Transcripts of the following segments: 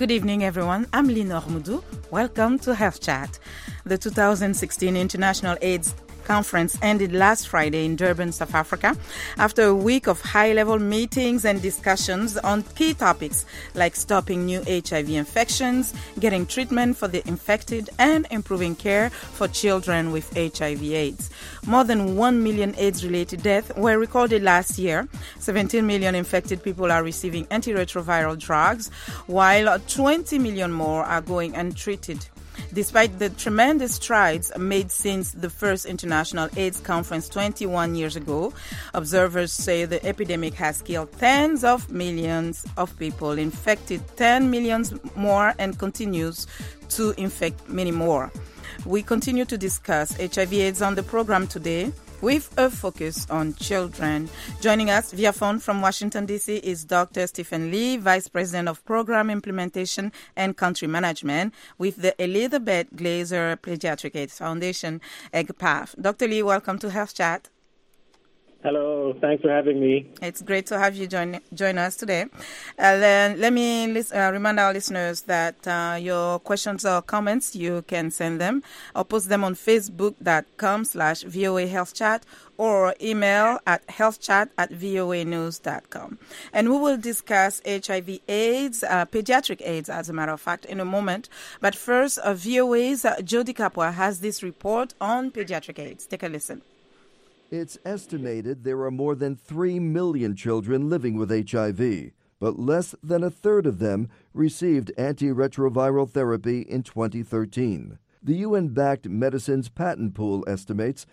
Good evening, everyone. I'm Linor Moudou. Welcome to Health Chat. The 2016 International AIDS Conference ended last Friday in Durban, South Africa, after a week of high-level meetings and discussions on key topics like stopping new HIV infections, getting treatment for the infected, and improving care for children with HIV/AIDS. More than 1 million AIDS-related deaths were recorded last year. 17 million infected people are receiving antiretroviral drugs, while 20 million more are going untreated. Despite the tremendous strides made since the first International AIDS Conference 21 years ago, observers say the epidemic has killed tens of millions of people, infected 10 million more, and continues to infect many more. We continue to discuss HIV/AIDS on the program today, with a focus on children. Joining us via phone from Washington, D.C. is Dr. Stephen Lee, Vice President of Program Implementation and Country Management with the Elizabeth Glaser Pediatric AIDS Foundation, EGPAF. Dr. Lee, welcome to Health Chat. Hello, thanks for having me. It's great to have you join us today. Let me remind our listeners that your questions or comments, you can send them or post them on facebook.com/VOA Health Chat or email at healthchat@voanews.com. And we will discuss HIV/AIDS, pediatric AIDS, as a matter of fact, in a moment. But first, VOA's Jody Kapwa has this report on pediatric AIDS. Take a listen. It's estimated there are more than 3 million children living with HIV, but less than a third of them received antiretroviral therapy in 2013. The UN-backed Medicines Patent Pool estimates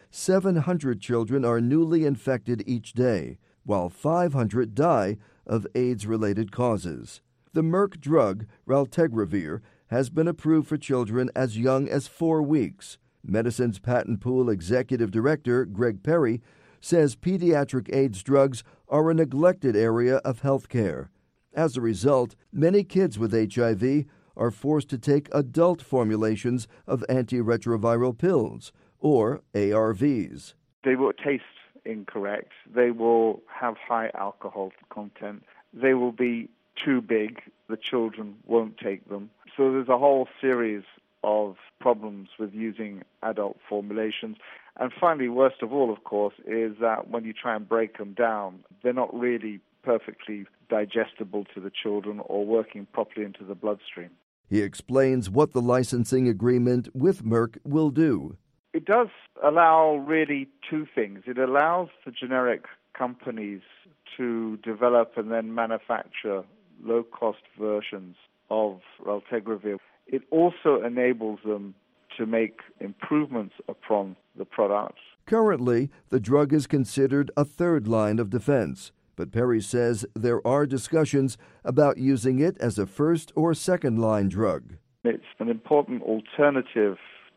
700 children are newly infected each day, while 500 die of AIDS-related causes. The Merck drug, raltegravir, has been approved for children as young as 4 weeks. Medicines Patent Pool Executive Director Greg Perry says pediatric AIDS drugs are a neglected area of health care. As a result, many kids with HIV are forced to take adult formulations of antiretroviral pills, or ARVs. They will taste incorrect. They will have high alcohol content. They will be too big. The children won't take them. So there's a whole series of problems with using adult formulations. And finally, worst of all, of course, is that when you try and break them down, they're not really perfectly digestible to the children or working properly into the bloodstream. He explains what the licensing agreement with Merck will do. It does allow really two things. It allows the generic companies to develop and then manufacture low-cost versions of raltegravir. It also enables them to make improvements upon the products. Currently, the drug is considered a third line of defense, but Perry says there are discussions about using it as a first or second line drug. It's an important alternative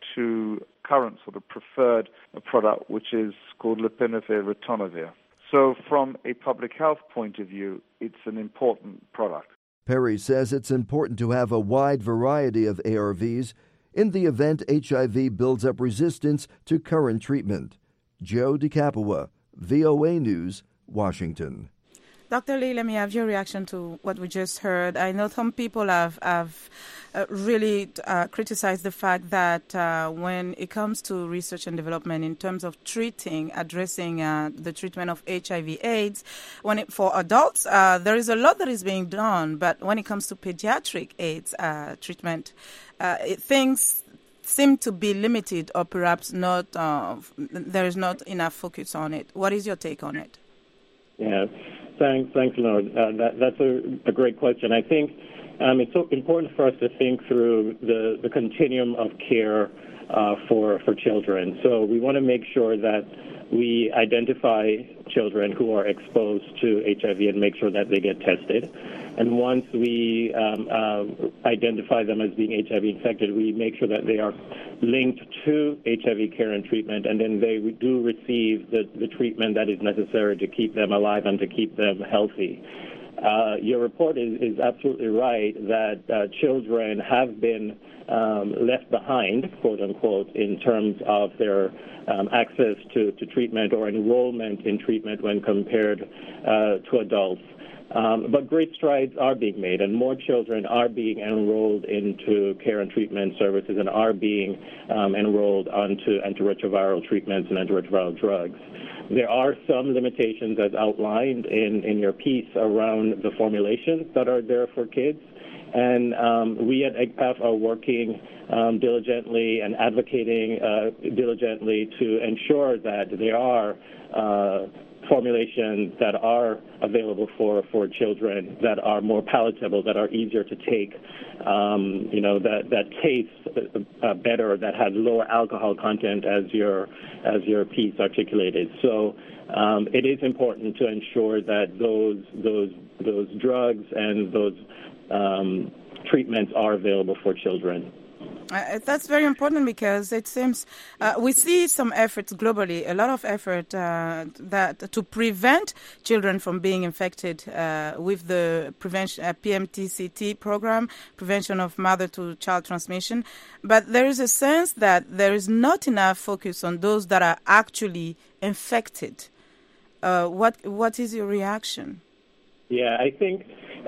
to current sort of preferred product, which is called lopinavir/ritonavir. So from a public health point of view, it's an important product. Perry says it's important to have a wide variety of ARVs in the event HIV builds up resistance to current treatment. Joe DeCapua, VOA News, Washington. Dr. Lee, let me have your reaction to what we just heard. I know some people have really criticized the fact that when it comes to research and development in terms of addressing the treatment of HIV/AIDS, for adults, there is a lot that is being done, but when it comes to pediatric AIDS treatment, things seem to be limited or perhaps not. There is not enough focus on it. What is your take on it? Yeah, thanks, Lord. That's a great question. I think it's so important for us to think through the continuum of care for children. So we want to make sure that we identify children who are exposed to HIV and make sure that they get tested. And once we identify them as being HIV infected, we make sure that they are linked to HIV care and treatment, and then they do receive the treatment that is necessary to keep them alive and to keep them healthy. Your report is absolutely right that children have been left behind, quote unquote, in terms of their access to treatment or enrollment in treatment when compared to adults. But great strides are being made, and more children are being enrolled into care and treatment services and are being enrolled onto antiretroviral treatments and antiretroviral drugs. There are some limitations, as outlined in your piece, around the formulations that are there for kids. And we at EGPAF are working diligently and advocating diligently to ensure that there are formulations that are available for children that are more palatable, that are easier to take, that taste better, that has lower alcohol content, as your piece articulated. So it is important to ensure that those drugs and those treatments are available for children. That's very important because it seems we see some efforts globally, a lot of effort that to prevent children from being infected with the prevention PMTCT program, prevention of mother-to-child transmission. But there is a sense that there is not enough focus on those that are actually infected. What is your reaction? Yeah, I think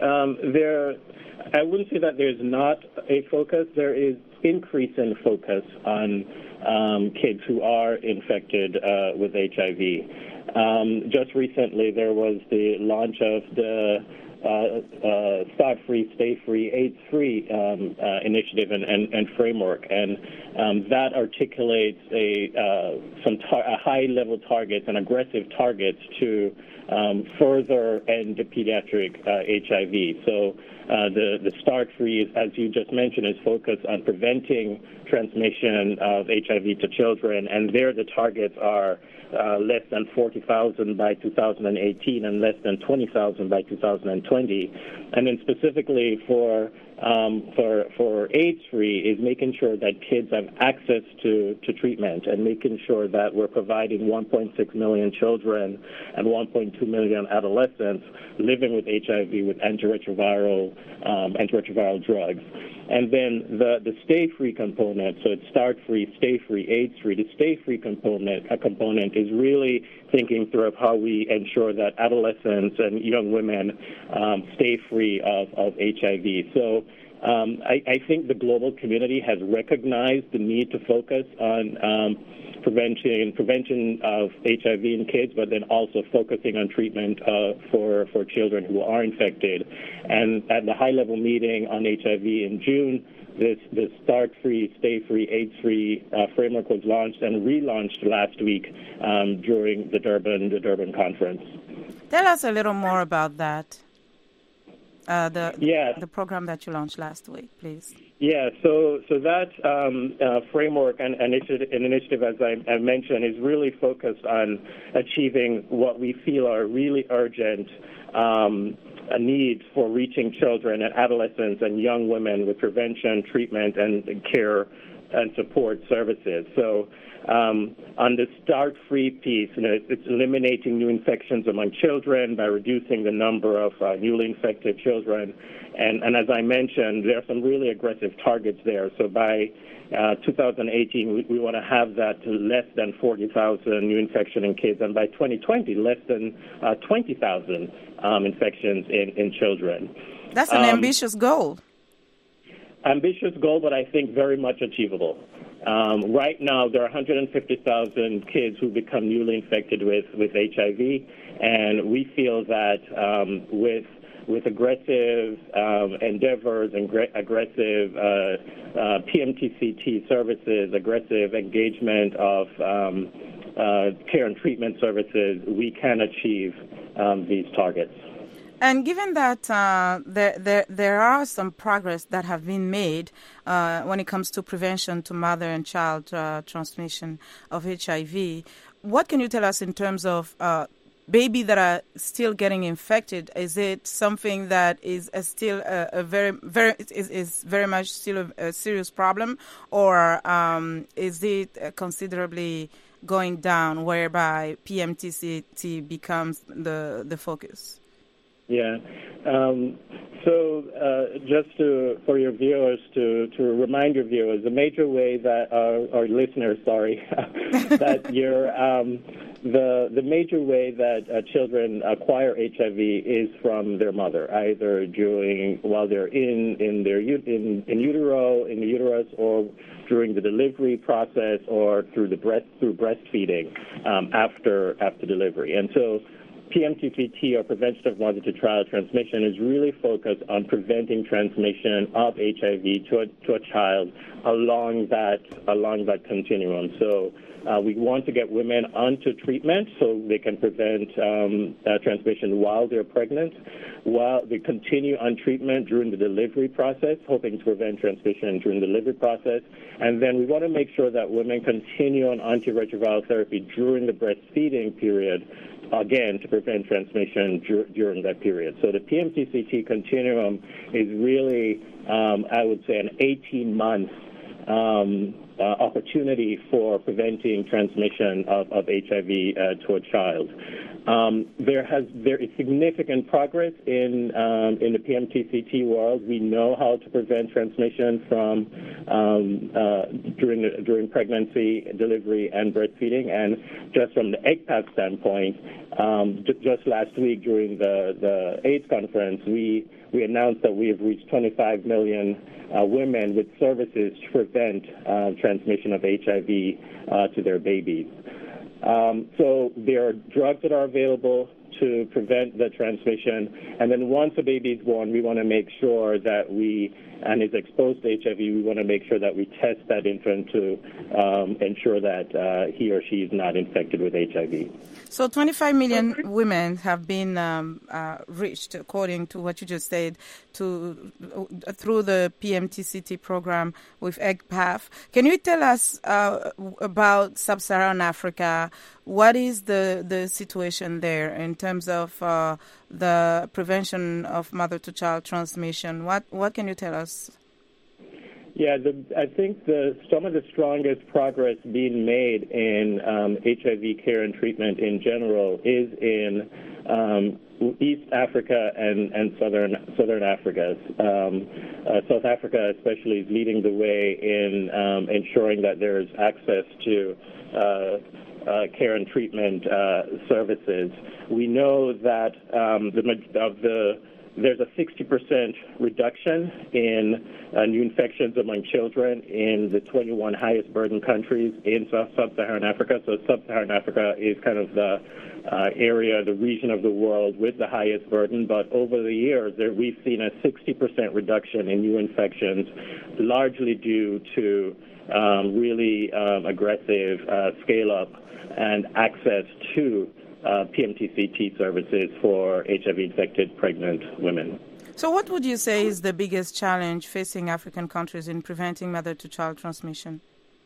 I wouldn't say that there's not a focus. There is increase in focus on kids who are infected with HIV. Just recently, there was the launch of the Start Free, Stay Free, AIDS Free initiative and framework, and that articulates a high-level targets and aggressive targets to further end the pediatric HIV. So the Start Free, as you just mentioned, is focused on preventing transmission of HIV to children, and there the targets are less than 40,000 by 2018 and less than 20,000 by 2020. And then specifically for AIDS-free is making sure that kids have access to treatment and making sure that we're providing 1.6 million children and 1.2 million adolescents living with HIV with antiretroviral drugs. And then the stay-free component, so it's Start-Free, Stay-Free, AIDS-Free. The stay-free component is really thinking through of how we ensure that adolescents and young women stay free of HIV. So I think the global community has recognized the need to focus on prevention of HIV in kids, but then also focusing on treatment for children who are infected. And at the high-level meeting on HIV in June, this Start Free, Stay Free, AIDS Free framework was launched and relaunched last week during the Durban conference. Tell us a little more about that. The program that you launched last week, please. Yeah, so that framework and initiative, as I mentioned, is really focused on achieving what we feel are really urgent needs for reaching children and adolescents and young women with prevention, treatment, and care and support services. So on the Start Free piece, it's eliminating new infections among children by reducing the number of newly infected children. And as I mentioned, there are some really aggressive targets there. So by 2018, we want to have that to less than 40,000 new infection in kids, and by 2020, less than 20,000 infections in children. That's an ambitious goal. Ambitious goal, but I think very much achievable. Right now, there are 150,000 kids who become newly infected with HIV, and we feel that with aggressive endeavors and aggressive PMTCT services, aggressive engagement of care and treatment services, we can achieve these targets. And given that there are some progress that have been made when it comes to prevention to mother and child transmission of HIV, what can you tell us in terms of babies that are still getting infected? Is it something that is still is very much still a serious problem, or is it considerably going down, whereby PMTCT becomes the focus? Yeah. Just for your viewers, to remind your viewers, the major way that our listeners, that the major way that children acquire HIV is from their mother, either while they're in the uterus, or during the delivery process, or through breastfeeding after delivery. And so PMTCT, or prevention of mother-to-child transmission, is really focused on preventing transmission of HIV to a child along that continuum. So we want to get women onto treatment so they can prevent transmission while they're pregnant, while they continue on treatment during the delivery process, hoping to prevent transmission during the delivery process. And then we want to make sure that women continue on antiretroviral therapy during the breastfeeding period, again, to prevent transmission during that period. So the PMTCT continuum is really, I would say, an 18-month opportunity for preventing transmission of HIV to a child. There is significant progress in the PMTCT world. We know how to prevent transmission from during pregnancy, delivery, and breastfeeding. And just from the EGPAF standpoint, just last week during the AIDS conference, we announced that we have reached 25 million women with services to prevent transmission of HIV to their babies. So there are drugs that are available to prevent the transmission, and then once a baby is born, we want to make sure that and is exposed to HIV, we want to make sure that we test that infant to ensure that he or she is not infected with HIV. So 25 million women have been reached, according to what you just said, through the PMTCT program with EGPAF. Can you tell us about Sub-Saharan Africa? What is the situation there in terms of the prevention of mother-to-child transmission? What can you tell us? Yeah, I think some of the strongest progress being made in HIV care and treatment in general is in East Africa and Southern Africa. South Africa especially is leading the way in ensuring that there's access to care and treatment services. We know that there's a 60% reduction in new infections among children in the 21 highest burden countries in Sub-Saharan Africa. So Sub-Saharan Africa is kind of the area, the region of the world with the highest burden. But over the years, we've seen a 60% reduction in new infections, largely due to really aggressive scale-up and access to PMTCT services for HIV-infected pregnant women. So what would you say is the biggest challenge facing African countries in preventing mother-to-child transmission?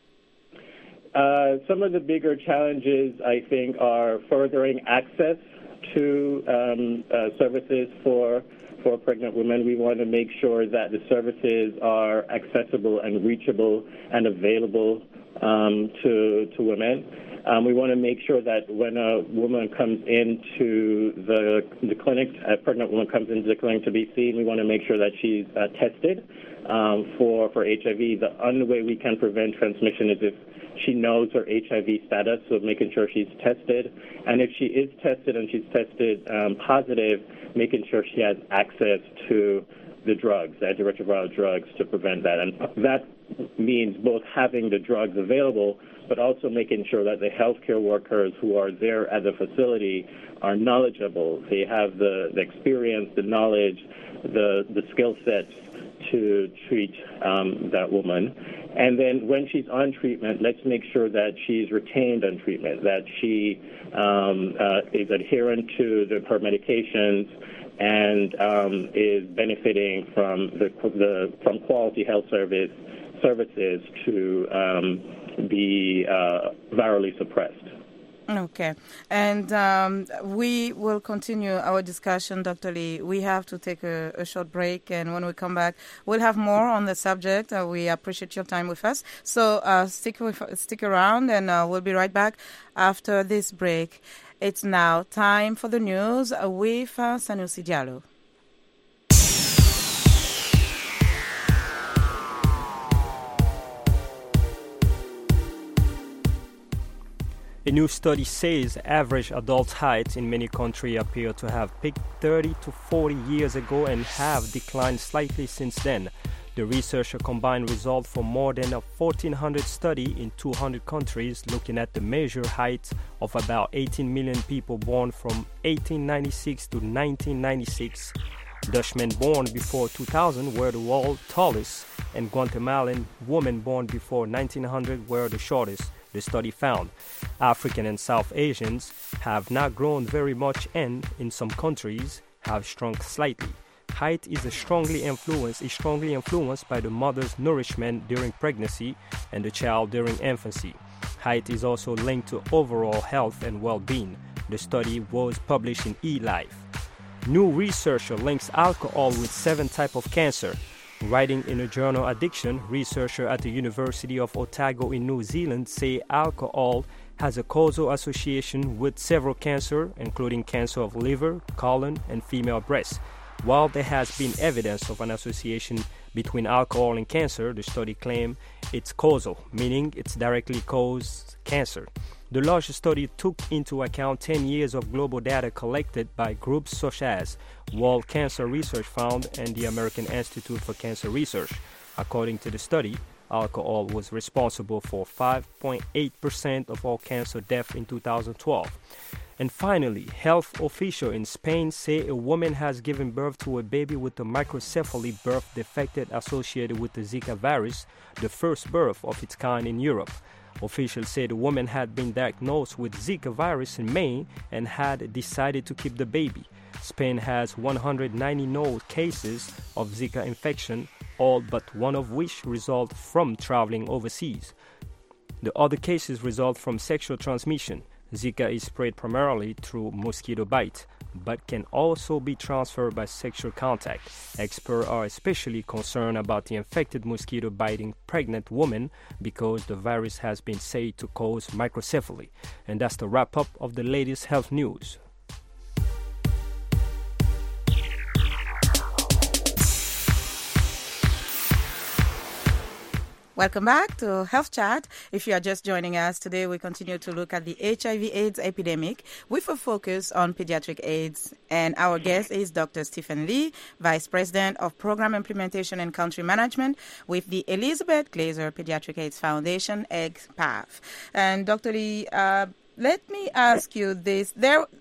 Some of the bigger challenges, I think, are furthering access to services for pregnant women. We want to make sure that the services are accessible and reachable and available to women. We want to make sure that when a woman comes into the clinic, a pregnant woman comes into the clinic to be seen, we want to make sure that she's tested for HIV. The only way we can prevent transmission is if she knows her HIV status, so making sure she's tested. And if she is tested and she's tested positive, making sure she has access to the drugs, the antiretroviral drugs, to prevent that. And that means both having the drugs available, but also making sure that the healthcare workers who are there at the facility are knowledgeable. They have the experience, the knowledge, the skill sets to treat that woman. And then when she's on treatment, let's make sure that she's retained on treatment, that she is adherent to her medications and is benefiting from from quality health services to be virally suppressed. Okay. And we will continue our discussion, Dr. Lee. We have to take a short break, and when we come back, we'll have more on the subject. We appreciate your time with us. So stick around, and we'll be right back after this break. It's now time for the news with Sanusi Diallo. A new study says average adult heights in many countries appear to have peaked 30 to 40 years ago and have declined slightly since then. The researcher combined results from more than 1,400 studies in 200 countries looking at the measured heights of about 18 million people born from 1896 to 1996. Dutchmen born before 2000 were the world's tallest, and Guatemalan women born before 1900 were the shortest, the study found. African and South Asians have not grown very much and, in some countries, have shrunk slightly. Height is strongly influenced by the mother's nourishment during pregnancy and the child during infancy. Height is also linked to overall health and well-being. The study was published in eLife. New research links alcohol with 7 types of cancer. Writing in a journal Addiction, researchers at the University of Otago in New Zealand say alcohol has a causal association with several cancers, including cancer of liver, colon, and female breast. While there has been evidence of an association between alcohol and cancer, the study claimed it's causal, meaning it's directly caused cancer. The large study took into account 10 years of global data collected by groups such as World Cancer Research Fund and the American Institute for Cancer Research. According to the study, alcohol was responsible for 5.8% of all cancer deaths in 2012. And finally, health officials in Spain say a woman has given birth to a baby with a microcephaly birth defect associated with the Zika virus, the first birth of its kind in Europe. Officials say the woman had been diagnosed with Zika virus in May and had decided to keep the baby. Spain has 190 known cases of Zika infection, all but one of which result from traveling overseas. The other cases result from sexual transmission. Zika is spread primarily through mosquito bite, but can also be transferred by sexual contact. Experts are especially concerned about the infected mosquito biting pregnant women because the virus has been said to cause microcephaly. And that's the wrap-up of the latest health news. Welcome back to Health Chat. If you are just joining us today, we continue to look at the HIV/AIDS epidemic with a focus on pediatric AIDS. And our guest is Dr. Stephen Lee, Vice President of Program Implementation and Country Management with the Elizabeth Glaser Pediatric AIDS Foundation, EGPAF. And Dr. Lee, let me ask you this.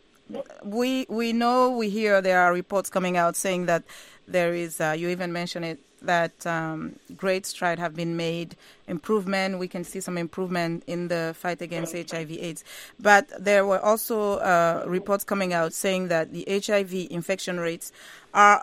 We hear there are reports coming out saying that there is, you even mentioned it, that great strides have been made, improvement. We can see some improvement in the fight against HIV/AIDS. But there were also reports coming out saying that the HIV infection rates are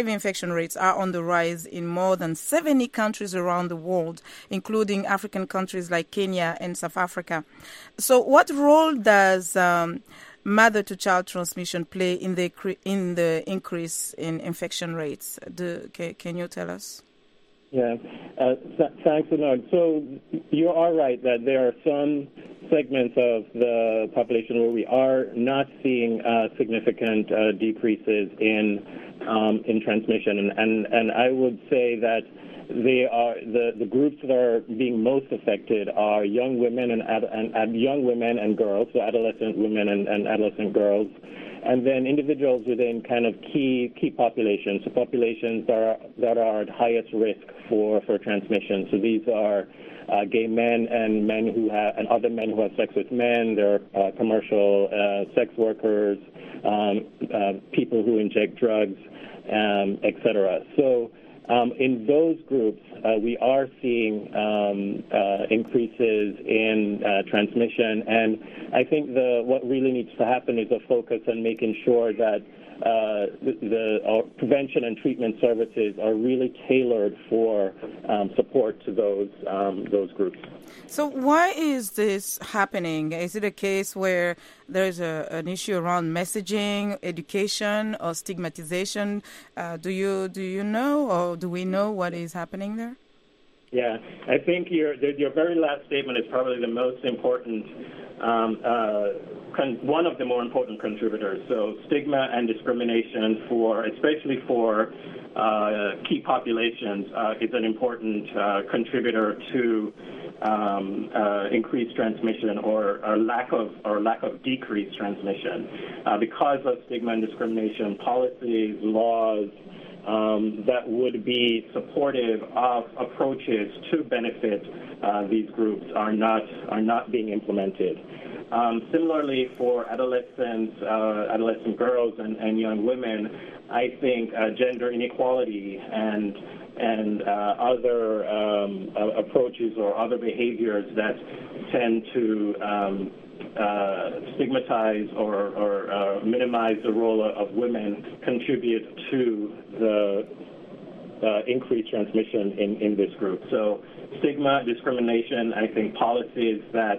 on the rise in more than 70 countries around the world, including African countries like Kenya and South Africa. So what role does mother-to-child transmission play in the increase in infection rates? Can you tell us? Yeah, thanks, Bernard. So you are right that there are some segments of the population where we are not seeing significant decreases in transmission, and I would say that they are the groups that are being most affected are young women and young women and girls, so adolescent women and adolescent girls, and then individuals within kind of key populations, so populations that are at highest risk for transmission. So these are gay men and other men who have sex with men. There are commercial sex workers, people who inject drugs, etc. So in those groups, we are seeing increases in transmission, and I think what really needs to happen is a focus on making sure that the prevention and treatment services are really tailored for support to those groups. So why is this happening? Is it a case where there's an issue around messaging, education, or stigmatization? Do you know, or do we know what is happening there? Yeah, I think your very last statement is probably the most important, one of the more important contributors. So stigma and discrimination especially for key populations, is an important contributor to increased transmission or lack of decreased transmission. Because of stigma and discrimination, policies, laws that would be supportive of approaches to benefit these groups are not being implemented. Similarly, for adolescents, adolescent girls and young women, I think gender inequality and other approaches or other behaviors that tend to stigmatize or minimize the role of women contribute to the increased transmission in this group. So stigma, discrimination, I think policies that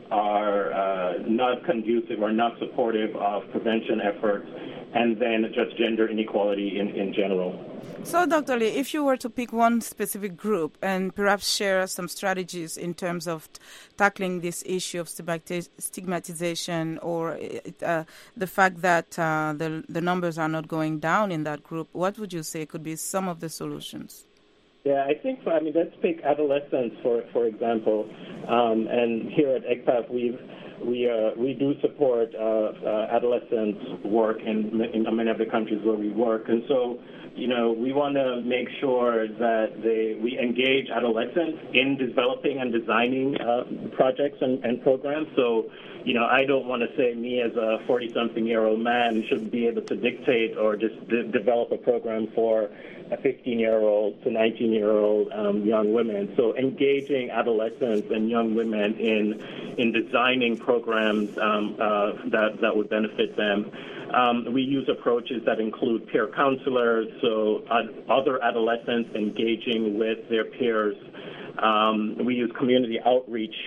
are not conducive or not supportive of prevention efforts, and then just gender inequality in general. So, Dr. Lee, if you were to pick one specific group and perhaps share some strategies in terms of tackling this issue of stigmatization or the fact that the numbers are not going down in that group, what would you say could be some of the solutions? Yeah, I think, let's take adolescents, for example. And here at EGPAF, we do support adolescents' work in many of the countries where we work. And so, we want to make sure that we engage adolescents in developing and designing projects and programs. So, I don't want to say me as a 40-something-year-old man should be able to dictate or just develop a program for a 15-year-old to 19-year-old young women. So engaging adolescents and young women in designing programs that would benefit them. We use approaches that include peer counselors, so other adolescents engaging with their peers. We use community outreach.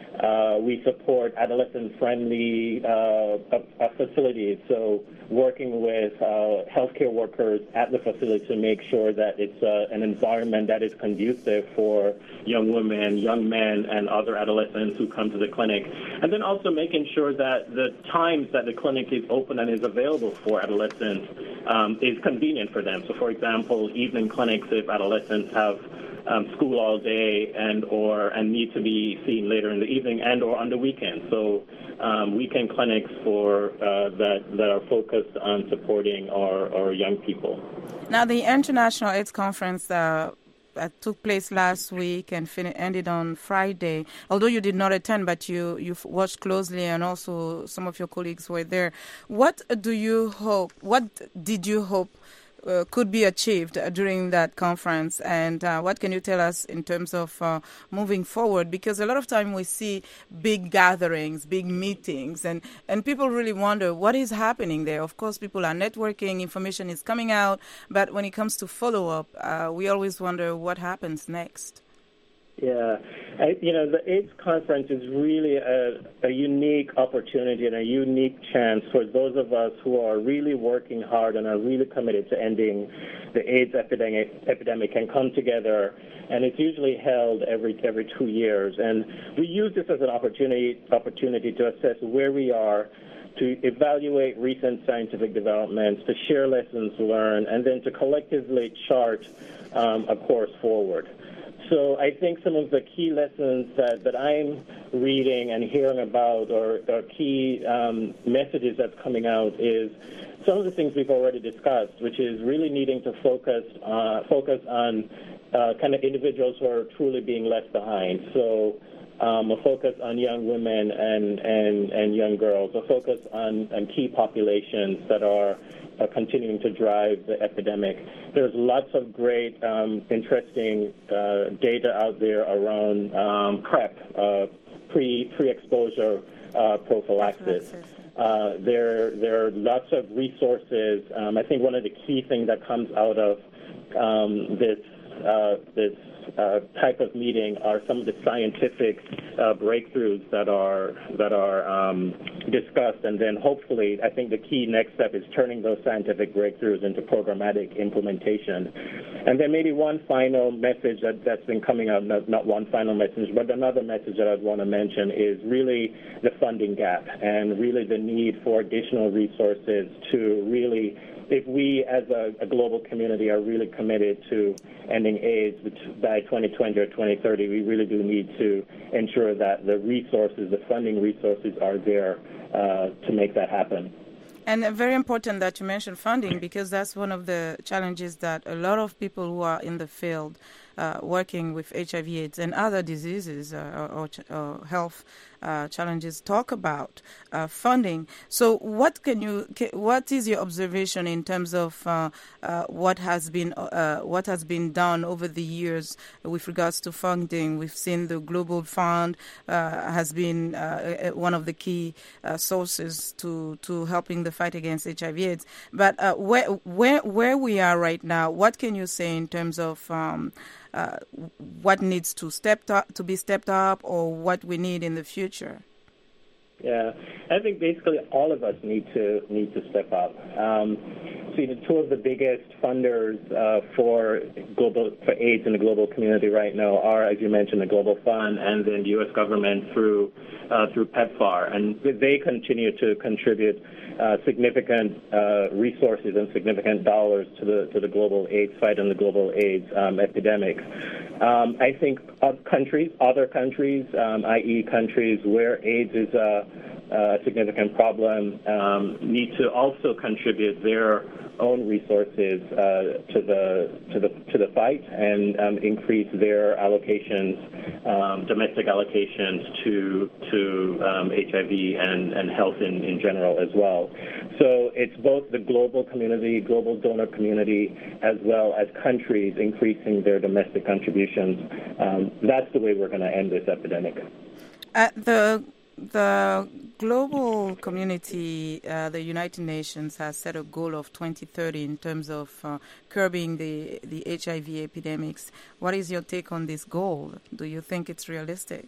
We support adolescent-friendly facilities, so working with healthcare workers at the facility to make sure that it's an environment that is conducive for young women, young men, and other adolescents who come to the clinic. And then also making sure that the times that the clinic is open and is available for adolescents is convenient for them. So, for example, evening clinics if adolescents have school all day and need to be seen later in the evening and or on the weekend. So weekend clinics for that are focused on supporting our young people. Now, the International AIDS Conference that took place last week and ended on Friday. Although you did not attend, but you watched closely, and also some of your colleagues were there. What did you hope could be achieved during that conference, and what can you tell us in terms of moving forward? Because a lot of time we see big gatherings, big meetings, and people really wonder what is happening there. Of course, people are networking, information is coming out, but when it comes to follow-up, we always wonder what happens next. Yeah, the AIDS conference is really a unique opportunity and a unique chance for those of us who are really working hard and are really committed to ending the AIDS epidemic and come together. And it's usually held every 2 years. And we use this as an opportunity to assess where we are, to evaluate recent scientific developments, to share lessons learned, and then to collectively chart a course forward. So I think some of the key lessons that I'm reading and hearing about or key messages that's coming out is some of the things we've already discussed, which is really needing to focus on kind of individuals who are truly being left behind. So a focus on young women and young girls, a focus on key populations that are continuing to drive the epidemic. There's lots of great, interesting data out there around PrEP, pre-exposure prophylaxis. There are lots of resources. I think one of the key things that comes out of this type of meeting are some of the scientific breakthroughs that are discussed, and then hopefully, I think the key next step is turning those scientific breakthroughs into programmatic implementation. And then maybe one final message that's been coming out, not one final message, but another message that I'd want to mention is really the funding gap and really the need for additional resources to really, if we as a global community are really committed to ending AIDS by 2020 or 2030, we really do need to ensure that the resources, the funding resources are there to make that happen. And very important that you mentioned funding, because that's one of the challenges that a lot of people who are in the field working with HIV/AIDS and other diseases or health challenges talk about funding. So, what is your observation in terms of what has been done over the years with regards to funding? We've seen the Global Fund has been one of the key sources to helping the fight against HIV/AIDS. But where we are right now, what can you say in terms of what needs to be stepped up, or what we need in the future? Yeah, I think basically all of us need to step up. See, the two of the biggest funders for AIDS in the global community right now are, as you mentioned, the Global Fund and then the U.S. government through PEPFAR, and they continue to contribute significant resources and significant dollars to the global AIDS fight and the global AIDS epidemic. I think other countries, i.e. countries where AIDS is a significant problem, need to also contribute their own resources to the fight and increase their allocations, domestic allocations to HIV and health in general as well. So it's both the global community, global donor community, as well as countries increasing their domestic contributions. That's the way we're going to end this epidemic. The global community, the United Nations, has set a goal of 2030 in terms of curbing the HIV epidemics. What is your take on this goal? Do you think it's realistic?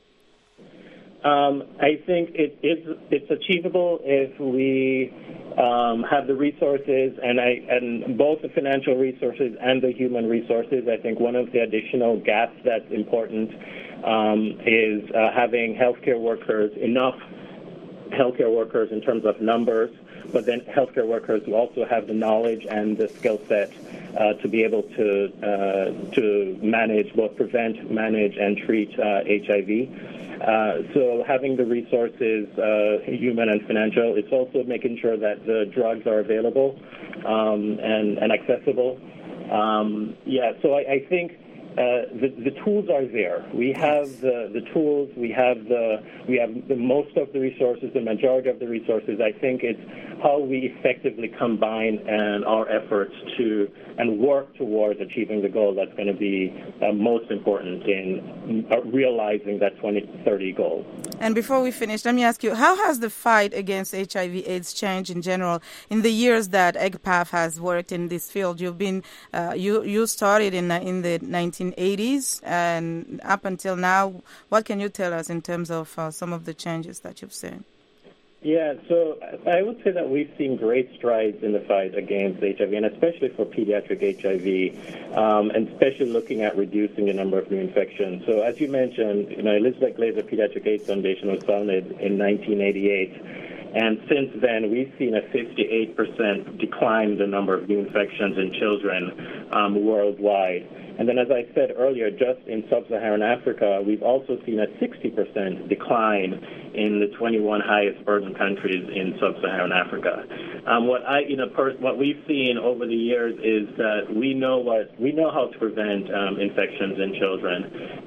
I think it's achievable if we have the resources and both the financial resources and the human resources. I think one of the additional gaps that's important is having healthcare workers, enough healthcare workers in terms of numbers, but then healthcare workers who also have the knowledge and the skill set to be able to manage, both prevent, manage, and treat HIV. So having the resources, human and financial, it's also making sure that the drugs are available and accessible. So I think the tools are there. We have the tools. We have the most of the resources, the majority of the resources. I think it's how we effectively combine our efforts and work towards achieving the goal that's going to be most important in realizing that 2030 goal. And before we finish, let me ask you, how has the fight against HIV/AIDS changed in general in the years that EGPAF has worked in this field? You've been you started in the 1980s and up until now. What can you tell us in terms of some of the changes that you've seen? Yeah, so I would say that we've seen great strides in the fight against HIV, and especially for pediatric HIV, and especially looking at reducing the number of new infections. So as you mentioned, Elizabeth Glaser Pediatric AIDS Foundation was founded in 1988. And since then, we've seen a 58% decline in the number of new infections in children worldwide. And then, as I said earlier, just in sub-Saharan Africa, we've also seen a 60% decline in the 21 highest burden countries in sub-Saharan Africa. What we've seen over the years is that we know how to prevent infections in children,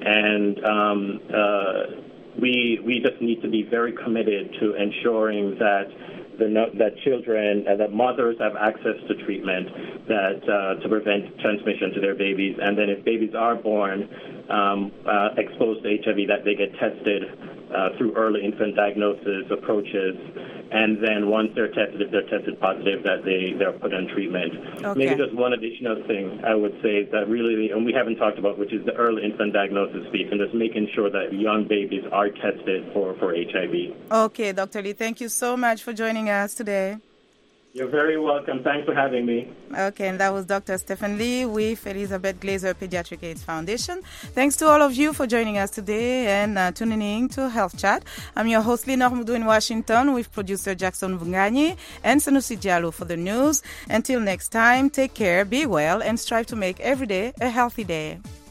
and we just need to be very committed to ensuring that that mothers have access to treatment to prevent transmission to their babies, and then if babies are born exposed to HIV, that they get tested through early infant diagnosis approaches, and then once they're tested, if they're tested positive, that they're put on treatment. Okay. Maybe just one additional thing I would say is that really, and we haven't talked about, which is the early infant diagnosis piece, and just making sure that young babies are tested for HIV. Okay, Dr. Lee, thank you so much for joining us today. You're very welcome. Thanks for having me. Okay, and that was Dr. Stephen Lee with Elizabeth Glaser Pediatric AIDS Foundation. Thanks to all of you for joining us today and tuning in to Health Chat. I'm your host, Lenore Mudu in Washington, with producer Jackson Vunganyi and Sanusi Diallo for the news. Until next time, take care, be well, and strive to make every day a healthy day.